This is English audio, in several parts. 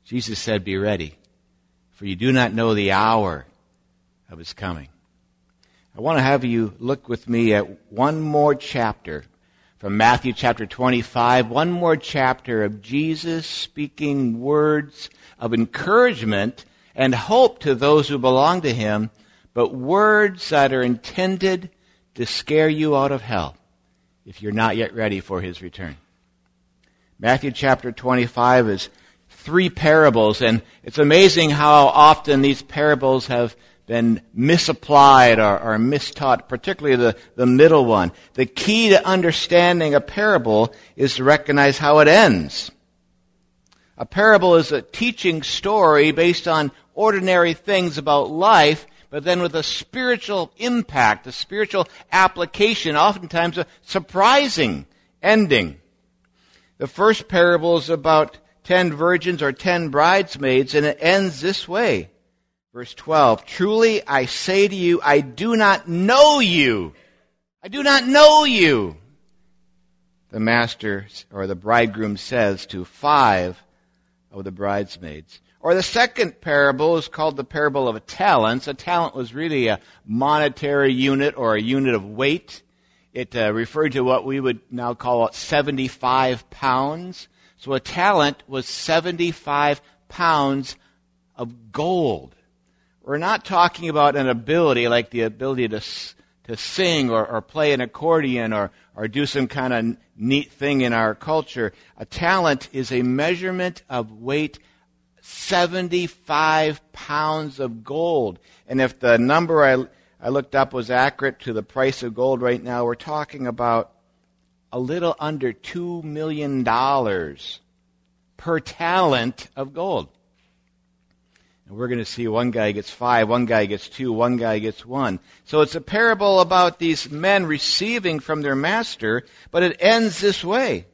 Jesus said, "Be ready, for you do not know the hour of his coming." I want to have you look with me at one more chapter from Matthew chapter 25, one more chapter of Jesus speaking words of encouragement and hope to those who belong to him, but words that are intended to scare you out of hell if you're not yet ready for his return. Matthew chapter 25 is 3 parables, and it's amazing how often these parables have been misapplied or mistaught, particularly the middle one. The key to understanding a parable is to recognize how it ends. A parable is a teaching story based on ordinary things about life, but then with a spiritual impact, a spiritual application, oftentimes a surprising ending. The first parable is about 10 virgins or 10 bridesmaids, and it ends this way. Verse 12, "Truly I say to you, I do not know you. I do not know you." The master or the bridegroom says to 5 of the bridesmaids. Or the second parable is called the parable of talents. A talent was really a monetary unit or a unit of weight. It referred to what we would now call 75 pounds. So a talent was 75 pounds of gold. We're not talking about an ability like the ability to sing or play an accordion or do some kind of neat thing in our culture. A talent is a measurement of weight, 75 pounds of gold. And if the number I looked up was accurate to the price of gold right now, we're talking about a little under $2 million per talent of gold. And we're going to see one guy gets 5, one guy gets 2, one guy gets 1. So it's a parable about these men receiving from their master, but it ends this way.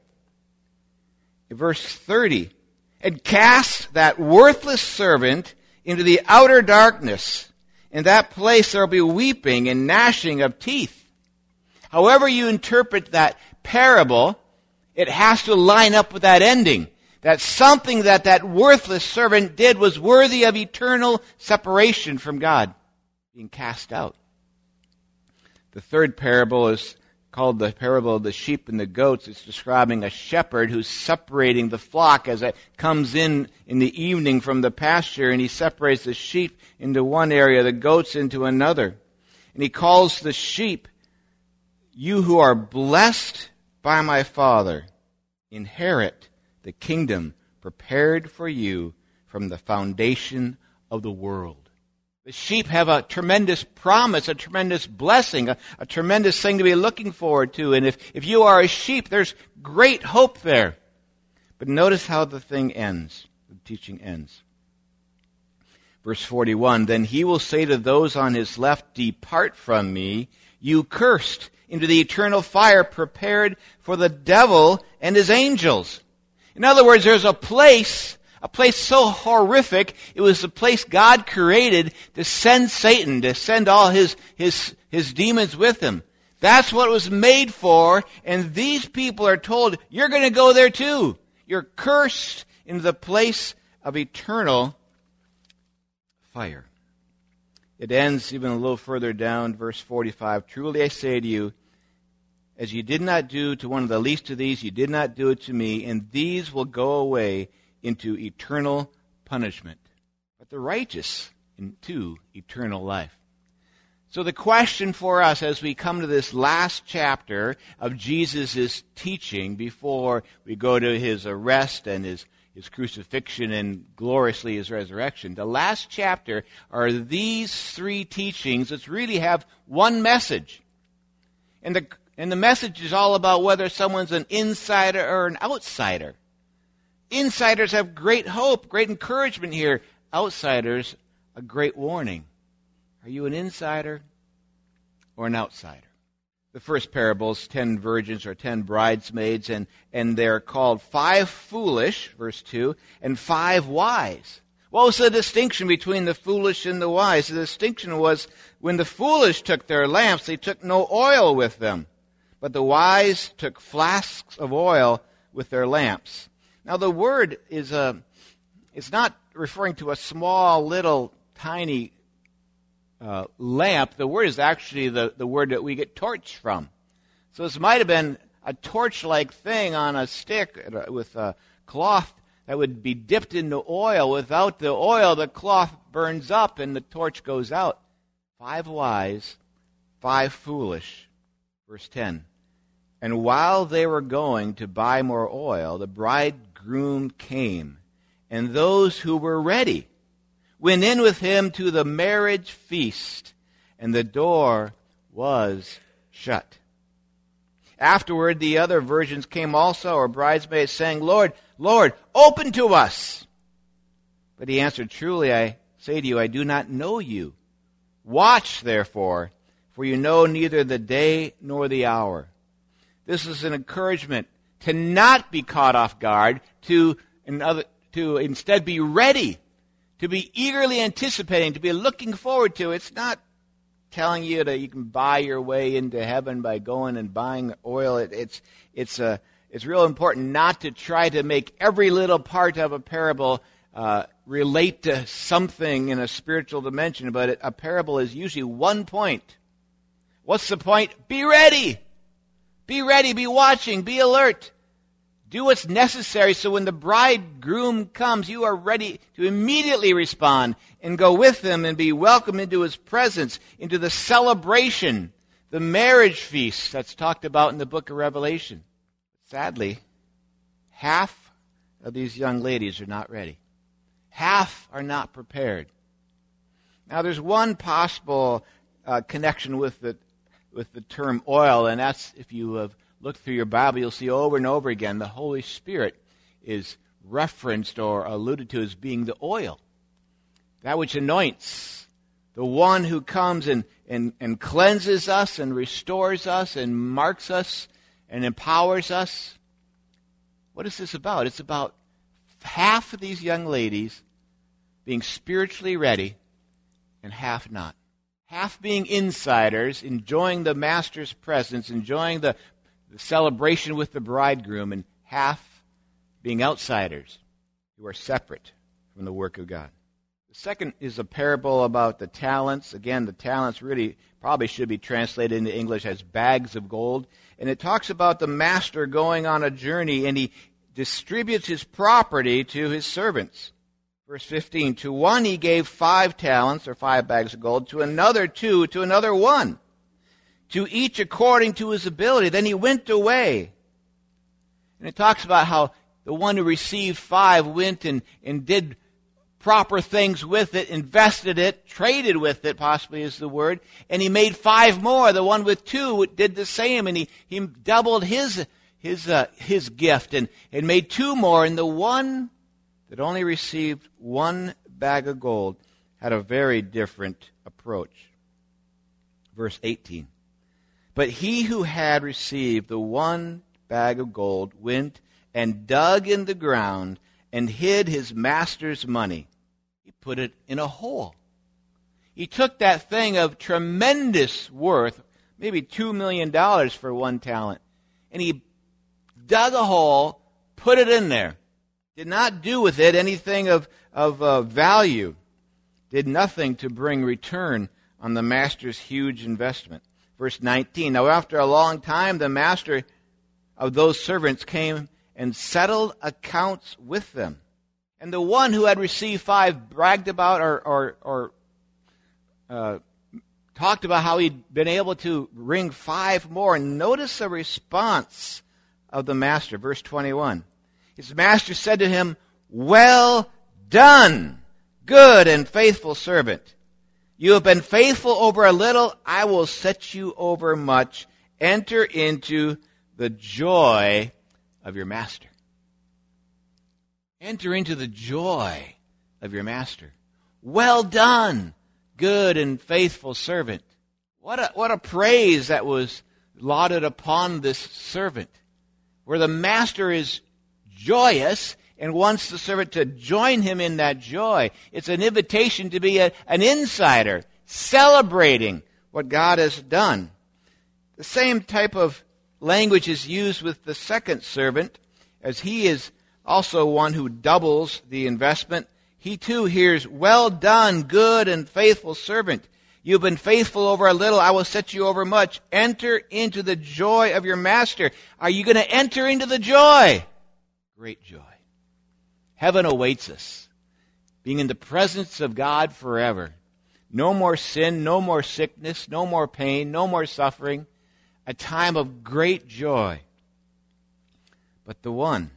In verse 30, "And cast that worthless servant into the outer darkness. In that place there will be weeping and gnashing of teeth." However you interpret that parable, it has to line up with that ending. That something that worthless servant did was worthy of eternal separation from God, being cast out. The third parable is called the parable of the sheep and the goats. It's describing a shepherd who's separating the flock as it comes in the evening from the pasture, and he separates the sheep into one area, the goats into another. And he calls the sheep, "You who are blessed by my Father, inherit the kingdom prepared for you from the foundation of the world." The sheep have a tremendous promise, a tremendous blessing, a tremendous thing to be looking forward to. And if you are a sheep, there's great hope there. But notice how the thing ends, the teaching ends. Verse 41, "Then he will say to those on his left, 'Depart from me, you cursed, into the eternal fire prepared for the devil and his angels.'" In other words, there's a place so horrific, it was the place God created to send Satan, to send all his demons with him. That's what it was made for, and these people are told, you're going to go there too. You're cursed into the place of eternal fire. It ends even a little further down, verse 45, "Truly I say to you, as you did not do to one of the least of these, you did not do it to me, and these will go away into eternal punishment, but the righteous into eternal life." So the question for us as we come to this last chapter of Jesus' teaching before we go to his arrest and his crucifixion and gloriously his resurrection, the last chapter are these 3 teachings that really have one message. And the message is all about whether someone's an insider or an outsider. Insiders have great hope, great encouragement here. Outsiders, a great warning. Are you an insider or an outsider? The first parable is 10 virgins or 10 bridesmaids, and they're called 5 foolish, verse 2, and 5 wise. What was the distinction between the foolish and the wise? The distinction was when the foolish took their lamps, they took no oil with them. But the wise took flasks of oil with their lamps. Now the word is it's not referring to a small, little, tiny lamp. The word is actually the word that we get torch from. So this might have been a torch-like thing on a stick with a cloth that would be dipped into oil. Without the oil, the cloth burns up and the torch goes out. 5 wise, 5 foolish. Verse 10. And while they were going to buy more oil, the bridegroom came, and those who were ready went in with him to the marriage feast, and the door was shut. Afterward, the other virgins came also, or bridesmaids, saying, Lord, Lord, open to us. But he answered, Truly, I say to you, I do not know you. Watch, therefore, for you know neither the day nor the hour. This is an encouragement to not be caught off guard, to instead be ready, to be eagerly anticipating, to be looking forward to. It's not telling you that you can buy your way into heaven by going and buying oil. It's real important not to try to make every little part of a parable relate to something in a spiritual dimension, but a parable is usually one point. What's the point? Be ready. Be ready, be watching, be alert. Do what's necessary so when the bridegroom comes, you are ready to immediately respond and go with him and be welcomed into his presence, into the celebration, the marriage feast that's talked about in the book of Revelation. Sadly, half of these young ladies are not ready. Half are not prepared. Now, there's one possible connection with the term oil, and that's, if you have looked through your Bible, you'll see over and over again the Holy Spirit is referenced or alluded to as being the oil, that which anoints, the one who comes and cleanses us and restores us and marks us and empowers us. What is this about? It's about half of these young ladies being spiritually ready and half not. Half being insiders, enjoying the master's presence, enjoying the celebration with the bridegroom, and half being outsiders who are separate from the work of God. The second is a parable about the talents. Again, the talents really probably should be translated into English as bags of gold. And it talks about the master going on a journey, and he distributes his property to his servants. Verse 15, to one he gave 5 talents, or 5 bags of gold, to another 2, to another 1, to each according to his ability. Then he went away. And it talks about how the one who received 5 went and did proper things with it, invested it, traded with it, possibly is the word, and he made 5 more. The one with 2 did the same, and he doubled his gift and made 2 more, and the one that only received 1 bag of gold had a very different approach. Verse 18. But he who had received the 1 bag of gold went and dug in the ground and hid his master's money. He put it in a hole. He took that thing of tremendous worth, maybe $2 million for 1 talent, and he dug a hole, put it in there. Did not do with it anything of value. Did nothing to bring return on the master's huge investment. Verse 19, now after a long time, the master of those servants came and settled accounts with them. And the one who had received 5 bragged about or talked about how he'd been able to bring 5 more. And notice the response of the master. Verse 21. His master said to him, well done, good and faithful servant. You have been faithful over a little, I will set you over much. Enter into the joy of your master. Enter into the joy of your master. Well done, good and faithful servant. What a praise that was lauded upon this servant, where the master is joyous and wants the servant to join him in that joy. It's an invitation to be an insider, celebrating what God has done. The same type of language is used with the second servant, as he is also one who doubles the investment, he too hears, "Well done, good and faithful servant. You've been faithful over a little, I will set you over much. Enter into the joy of your master." Are you going to enter into the joy? Great joy. Heaven awaits us, being in the presence of God forever. No more sin, no more sickness, no more pain, no more suffering. A time of great joy. But the one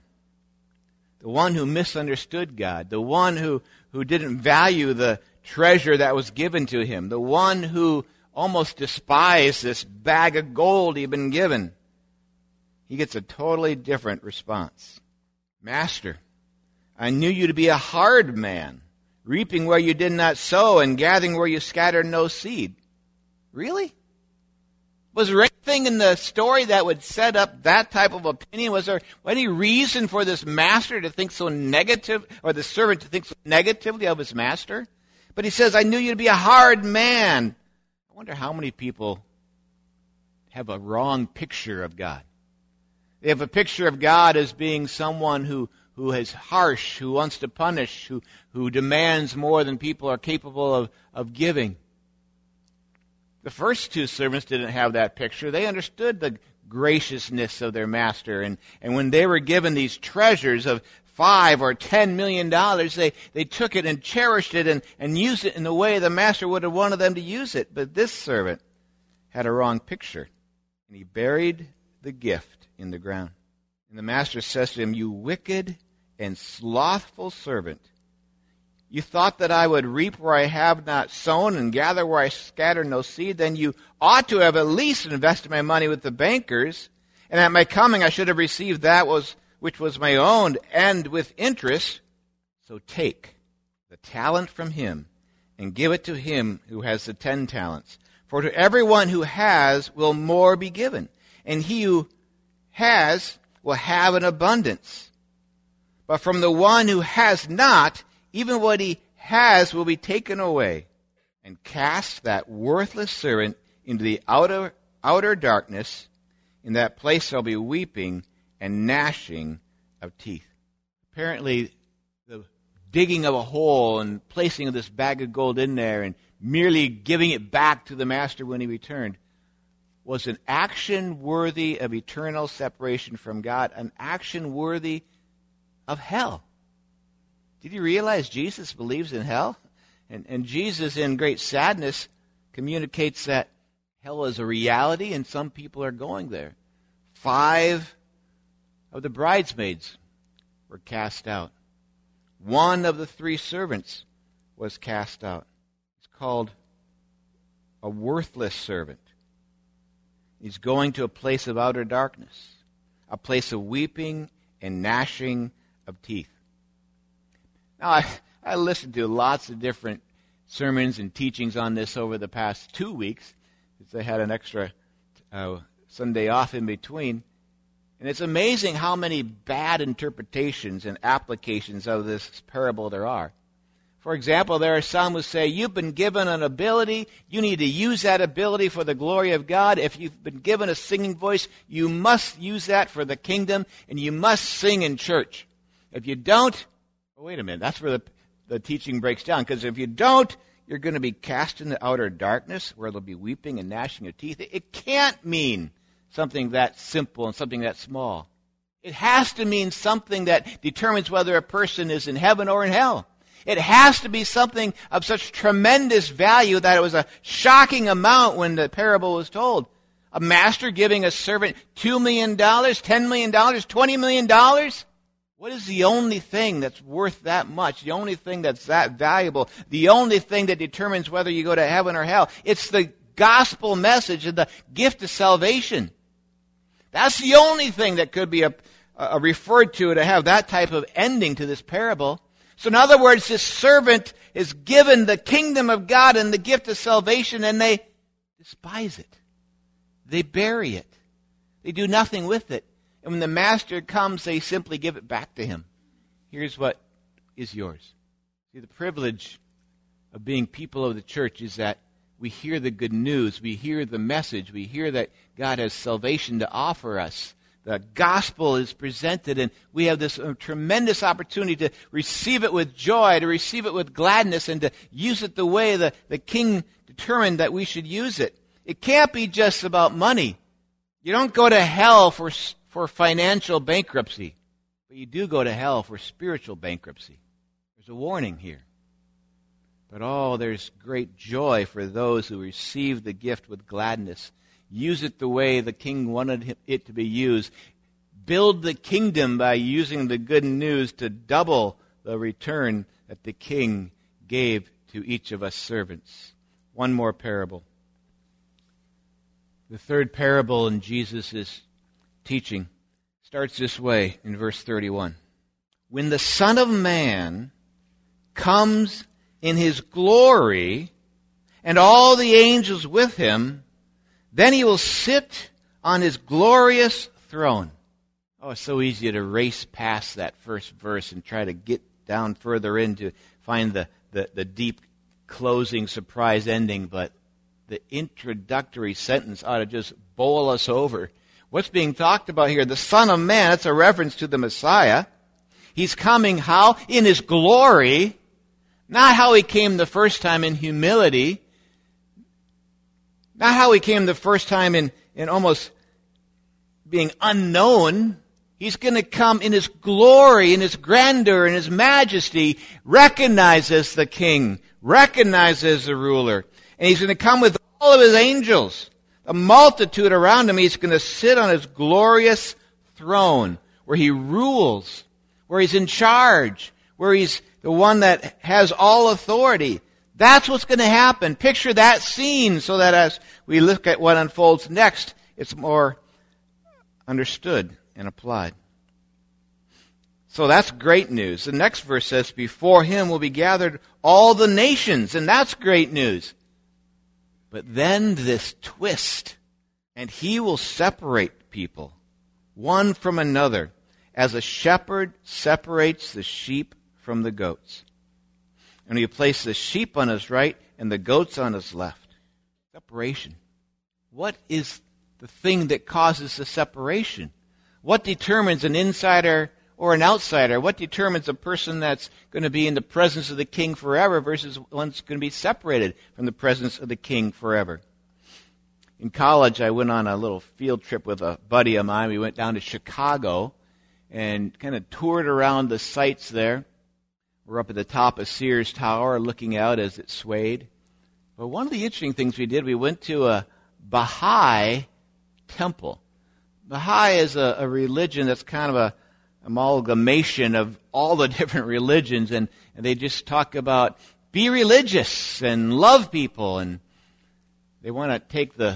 who misunderstood God, the one who didn't value the treasure that was given to him, the one who almost despised this bag of gold he'd been given, he gets a totally different response. "Master, I knew you to be a hard man, reaping where you did not sow and gathering where you scattered no seed." Really? Was there anything in the story that would set up that type of opinion? Was there any reason for this master to think so negative, or the servant to think so negatively of his master? But he says, "I knew you to be a hard man." I wonder how many people have a wrong picture of God. They have a picture of God as being someone who is harsh, who wants to punish, who demands more than people are capable of giving. The first two servants didn't have that picture. They understood the graciousness of their master. And when they were given these treasures of $5 or $10 million, they took it and cherished it and used it in the way the master would have wanted them to use it. But this servant had a wrong picture. And he buried the gift in the ground. And the master says to him, "You wicked and slothful servant. You thought that I would reap where I have not sown and gather where I scatter no seed. Then you ought to have at least invested my money with the bankers, and at my coming I should have received that which was my own, and with interest. So take the talent from him and give it to him who has the 10 talents. For to everyone who has will more be given, and he who has will have an abundance. But from the one who has not, even what he has will be taken away. And cast that worthless servant into the outer darkness. In that place there will be weeping and gnashing of teeth." Apparently, the digging of a hole and placing of this bag of gold in there and merely giving it back to the master when he returned was an action worthy of eternal separation from God, an action worthy of hell. Did you realize Jesus believes in hell? And Jesus, in great sadness, communicates that hell is a reality and some people are going there. 5 of the bridesmaids were cast out. 1 of the 3 servants was cast out. It's called a worthless servant. He's going to a place of outer darkness, a place of weeping and gnashing of teeth. Now, I listened to lots of different sermons and teachings on this over the past 2 weeks, because I had an extra Sunday off in between. And it's amazing how many bad interpretations and applications of this parable there are. For example, there are some who say, you've been given an ability, you need to use that ability for the glory of God. If you've been given a singing voice, you must use that for the kingdom, and you must sing in church. If you don't, wait a minute, that's where the teaching breaks down, because if you don't, you're going to be cast in the outer darkness, where there'll be weeping and gnashing of teeth. It can't mean something that simple and something that small. It has to mean something that determines whether a person is in heaven or in hell. It has to be something of such tremendous value that it was a shocking amount when the parable was told. A master giving a servant $2 million, $10 million, $20 million? What is the only thing that's worth that much? The only thing that's that valuable? The only thing that determines whether you go to heaven or hell? It's the gospel message and the gift of salvation. That's the only thing that could be referred to have that type of ending to this parable. So in other words, this servant is given the kingdom of God and the gift of salvation, and they despise it. They bury it. They do nothing with it. And when the master comes, they simply give it back to him. Here's what is yours. See, the privilege of being people of the church is that we hear the good news, we hear the message, we hear that God has salvation to offer us, the gospel is presented, and we have this tremendous opportunity to receive it with joy, to receive it with gladness, and to use it the way the king determined that we should use it. It can't be just about money. You don't go to hell for financial bankruptcy, but you do go to hell for spiritual bankruptcy. There's a warning here. But there's great joy for those who receive the gift with gladness. Use it the way the king wanted it to be used. Build the kingdom by using the good news to double the return that the king gave to each of us servants. One more parable. The third parable in Jesus' teaching starts this way in verse 31. When the Son of Man comes in his glory, and all the angels with him, then he will sit on his glorious throne. Oh, it's so easy to race past that first verse and try to get down further in to find the deep closing surprise ending, but the introductory sentence ought to just bowl us over. What's being talked about here? The Son of Man, it's a reference to the Messiah. He's coming how? In his glory. Not how he came the first time in humility. Not how he came the first time in almost being unknown. He's going to come in his glory, in his grandeur, in his majesty, recognized as the king, recognized as the ruler. And he's going to come with all of his angels, a multitude around him. He's going to sit on his glorious throne where he rules, where he's in charge, where he's the one that has all authority. That's what's going to happen. Picture that scene so that as we look at what unfolds next, it's more understood and applied. So that's great news. The next verse says, before him will be gathered all the nations, and that's great news. But then this twist, and he will separate people, one from another, as a shepherd separates the sheep from the goats. And he placed the sheep on his right and the goats on his left. Separation. What is the thing that causes the separation? What determines an insider or an outsider? What determines a person that's going to be in the presence of the king forever versus one that's going to be separated from the presence of the king forever? In college, I went on a little field trip with a buddy of mine. We went down to Chicago and kind of toured around the sites there. We're up at the top of Sears Tower looking out as it swayed. But one of the interesting things we did, we went to a Baha'i temple. Baha'i is a religion that's kind of a amalgamation of all the different religions, and they just talk about be religious and love people, and they want to take the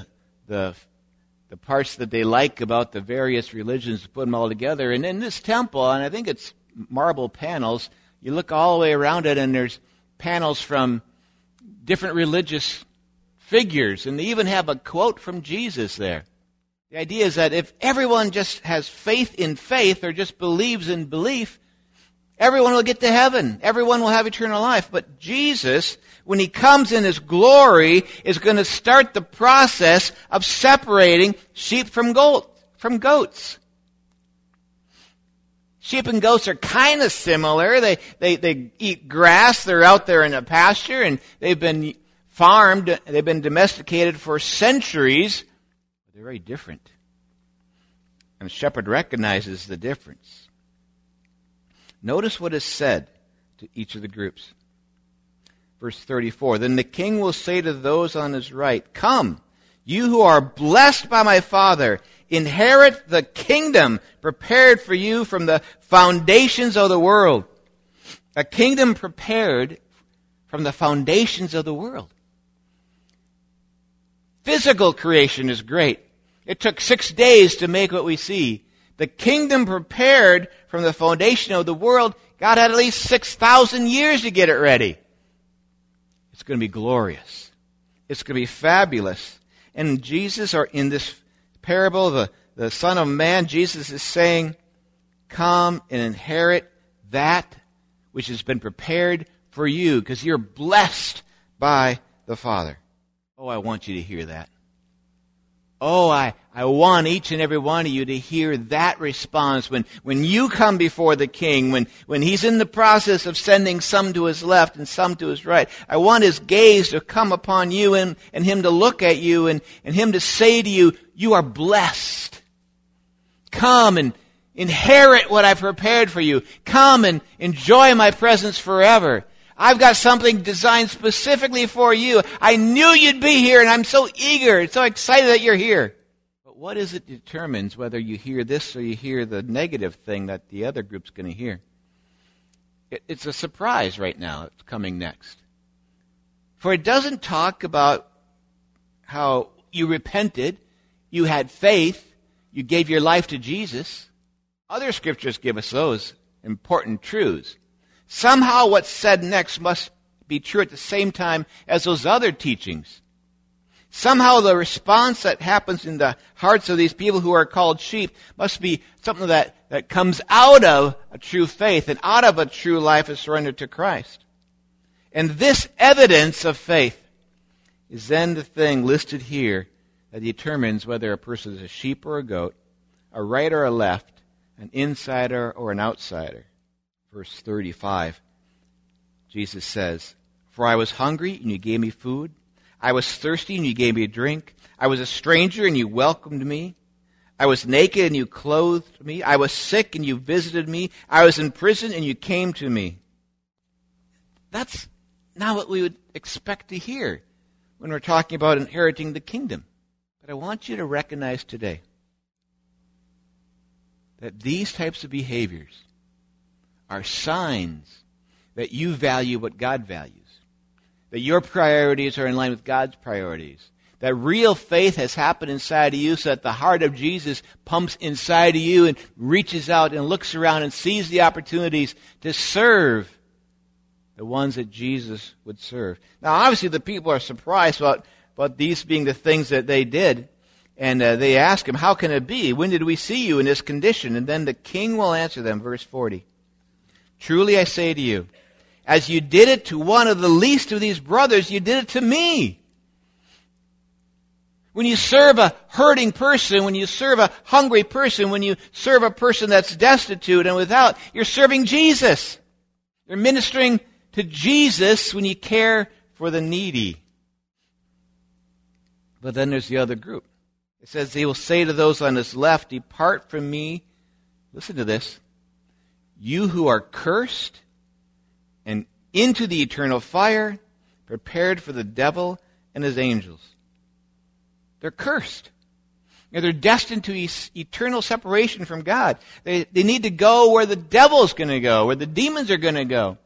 parts that they like about the various religions, put them all together. And in this temple, and I think it's marble panels, you look all the way around it, and there's panels from different religious figures, and they even have a quote from Jesus there. The idea is that if everyone just has faith in faith or just believes in belief, everyone will get to heaven. Everyone will have eternal life. But Jesus, when he comes in his glory, is going to start the process of separating sheep from goats. Sheep and goats are kind of similar. They eat grass. They're out there in a pasture, and they've been farmed. They've been domesticated for centuries. They're very different. And the shepherd recognizes the difference. Notice what is said to each of the groups. Verse 34, then the king will say to those on his right, come, you who are blessed by my Father, inherit the kingdom prepared for you from the foundations of the world. A kingdom prepared from the foundations of the world. Physical creation is great. It took 6 days to make what we see. The kingdom prepared from the foundation of the world, God had at least 6,000 years to get it ready. It's going to be glorious. It's going to be fabulous. And Jesus, or in this parable, the Son of Man, Jesus is saying, come and inherit that which has been prepared for you, because you're blessed by the Father. Oh, I want you to hear that. Oh, I want each and every one of you to hear that response when you come before the King, when He's in the process of sending some to His left and some to His right. I want His gaze to come upon you and Him to look at you and Him to say to you, you are blessed. Come and inherit what I've prepared for you. Come and enjoy my presence forever. I've got something designed specifically for you. I knew you'd be here, and I'm so eager, so excited that you're here. But what is it determines whether you hear this or you hear the negative thing that the other group's going to hear? It's a surprise right now. It's coming next. For it doesn't talk about how you repented, you had faith, you gave your life to Jesus. Other scriptures give us those important truths. Somehow what's said next must be true at the same time as those other teachings. Somehow the response that happens in the hearts of these people who are called sheep must be something that comes out of a true faith and out of a true life of surrender to Christ. And this evidence of faith is then the thing listed here that determines whether a person is a sheep or a goat, a right or a left, an insider or an outsider. Verse 35, Jesus says, "For I was hungry, and you gave me food. I was thirsty, and you gave me a drink. I was a stranger, and you welcomed me. I was naked, and you clothed me. I was sick, and you visited me. I was in prison, and you came to me." That's not what we would expect to hear when we're talking about inheriting the kingdom. But I want you to recognize today that these types of behaviors are signs that you value what God values, that your priorities are in line with God's priorities, that real faith has happened inside of you so that the heart of Jesus pumps inside of you and reaches out and looks around and sees the opportunities to serve the ones that Jesus would serve. Now, obviously, the people are surprised about these being the things that they did. And they ask him, "How can it be? When did we see you in this condition?" And then the king will answer them, verse 40. "Truly I say to you, as you did it to one of the least of these brothers, you did it to me." When you serve a hurting person, when you serve a hungry person, when you serve a person that's destitute and without, you're serving Jesus. You're ministering to Jesus when you care for the needy. But then there's the other group. It says, "He will say to those on his left, 'Depart from me,'" listen to this, "you who are cursed, and into the eternal fire, prepared for the devil and his angels." They're cursed. They're destined to eternal separation from God. They need to go where the devil's going to go, where the demons are going to go.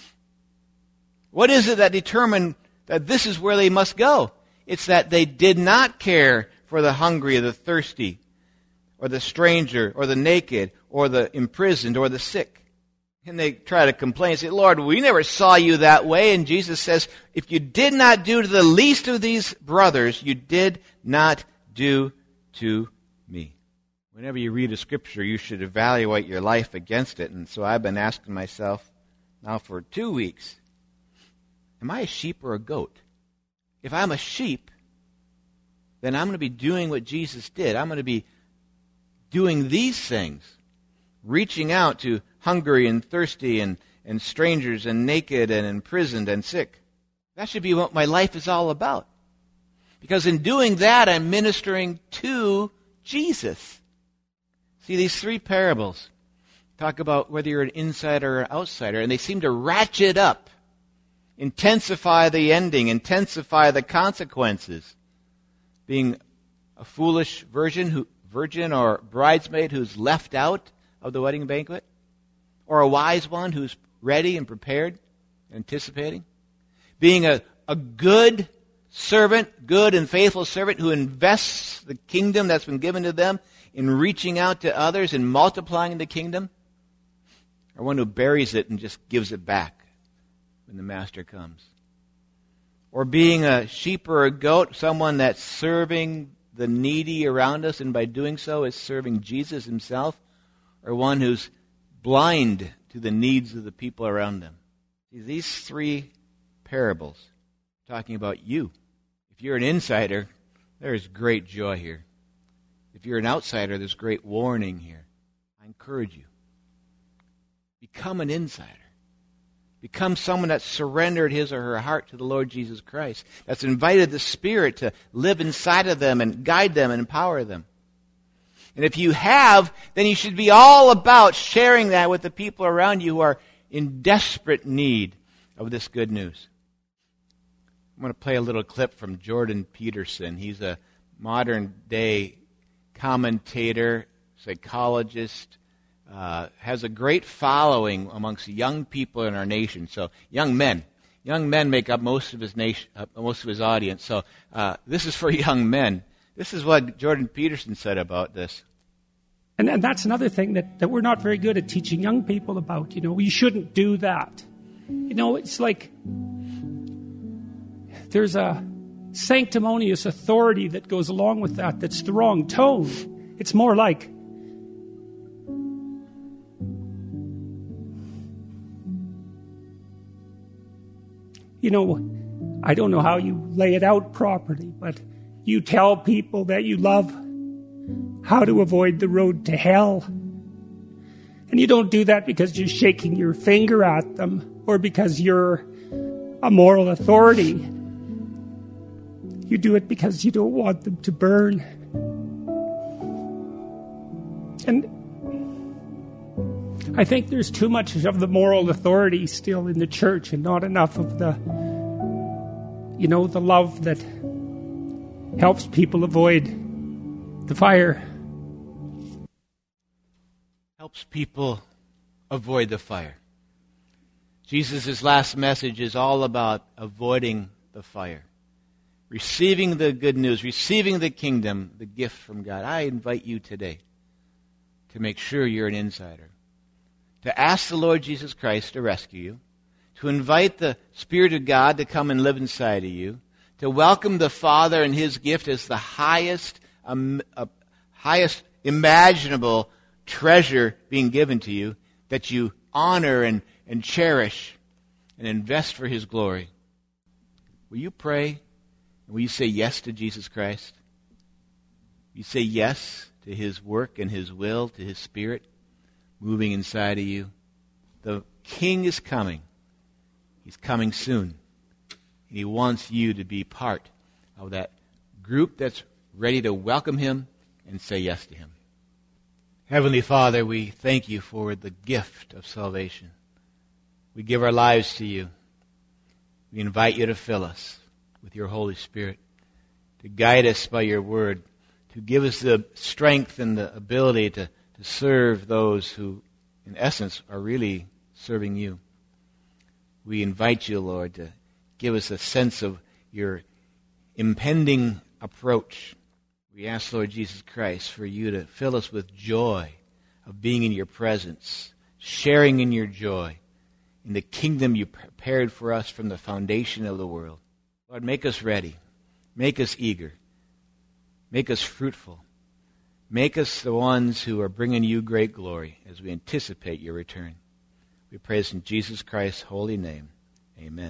What is it that determined that this is where they must go? It's that they did not care for the hungry or the thirsty, or the stranger, or the naked, or the imprisoned, or the sick. And they try to complain and say, "Lord, we never saw you that way." And Jesus says, if you did not do to the least of these brothers, you did not do to me. Whenever you read a scripture, you should evaluate your life against it. And so I've been asking myself now for 2 weeks, am I a sheep or a goat? If I'm a sheep, then I'm going to be doing what Jesus did. I'm going to be doing these things, reaching out to hungry and thirsty and strangers and naked and imprisoned and sick. That should be what my life is all about. Because in doing that, I'm ministering to Jesus. See, these 3 parables talk about whether you're an insider or outsider, and they seem to ratchet up, intensify the ending, intensify the consequences. Being a foolish virgin or bridesmaid who's left out of the wedding banquet, or a wise one who's ready and prepared, anticipating. Being a good servant, good and faithful servant who invests the kingdom that's been given to them in reaching out to others and multiplying the kingdom, or one who buries it and just gives it back when the master comes. Or being a sheep or a goat, someone that's serving the needy around us, and by doing so is serving Jesus himself, or one who's blind to the needs of the people around them. See, these 3 parables are talking about you. If you're an insider, There is great joy here. If you're an outsider, there's great warning here. I encourage you. Become an insider. Become someone that's surrendered his or her heart to the Lord Jesus Christ, that's invited the Spirit to live inside of them and guide them and empower them. And if you have, then you should be all about sharing that with the people around you who are in desperate need of this good news. I'm going to play a little clip from Jordan Peterson. He's a modern-day commentator, psychologist, has a great following amongst young people in our nation. So young men make up most of his nation, most of his audience. So this is for young men. This is what Jordan Peterson said about this. And that's another thing that we're not very good at teaching young people about. You shouldn't do that. It's like there's a sanctimonious authority that goes along with that. That's the wrong tone. It's more like, I don't know how you lay it out properly, but you tell people that you love how to avoid the road to hell. And you don't do that because you're shaking your finger at them or because you're a moral authority. You do it because you don't want them to burn. And I think there's too much of the moral authority still in the church and not enough of the love that helps people avoid the fire. Helps people avoid the fire. Jesus' last message is all about avoiding the fire. Receiving the good news, receiving the kingdom, the gift from God. I invite you today to make sure you're an insider. To ask the Lord Jesus Christ to rescue you. To invite the Spirit of God to come and live inside of you. To welcome the Father and His gift as the highest imaginable treasure being given to you, that you honor and cherish and invest for His glory. Will you pray? Will you say yes to Jesus Christ? Will you say yes to His work and His will, to His Spirit moving inside of you? The King is coming. He's coming soon. And He wants you to be part of that group that's ready to welcome Him and say yes to Him. Heavenly Father, we thank You for the gift of salvation. We give our lives to You. We invite You to fill us with Your Holy Spirit, to guide us by Your Word, to give us the strength and the ability to serve those who, in essence, are really serving You. We invite You, Lord, to give us a sense of Your impending approach. We ask, Lord Jesus Christ, for You to fill us with joy of being in Your presence, sharing in Your joy, in the kingdom You prepared for us from the foundation of the world. Lord, make us ready. Make us eager. Make us fruitful. Make us the ones who are bringing You great glory as we anticipate Your return. We pray this in Jesus Christ's holy name. Amen.